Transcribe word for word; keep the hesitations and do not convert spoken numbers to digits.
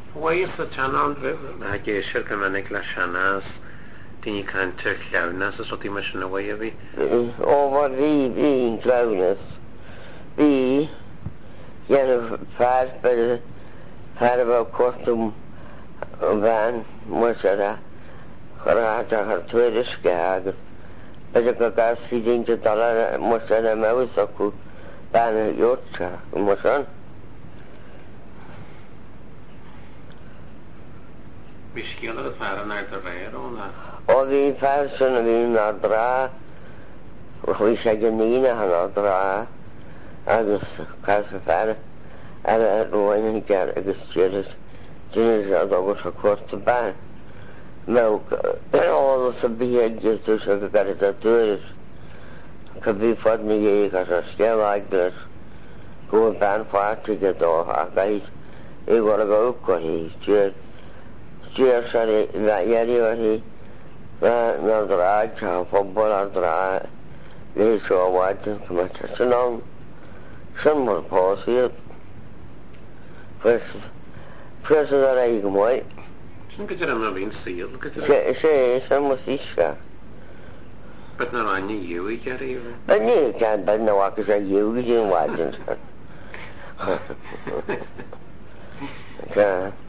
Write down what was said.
Ways a Chanon River. I gave Shirkamanik La Shanas, Tini can Turk Launas, so the mission away of it. Over the being clowness. The Jennifer Fat, but had about costume van, Moshara, Harata, her Twitter skag, but a gas feeding to dollar, Moshana Mausaku, Banner Yorkshire, Moshan. Bishkilla the Fahrenheit rare on that. All the fashion of in Nadra, we shall get Nina Hanadra, Agus Casafara, and at one he got against Jewish, Jewish as I was across the ban. Milk, all the behavior just to show that it's a tourist. Could be funny, because a scale like this, go and ban for to get off, a guy, he got to go, because he's Jewish. Jewish, that yelly, or he, no drag, football or drag, they saw what to come at us along. Some more pause here. First, first of all, I go away. Look at them being sealed. Look at them. Say, some was Isha. But not on you, we get even. But you can't, but no, I can say you, you didn't watch it.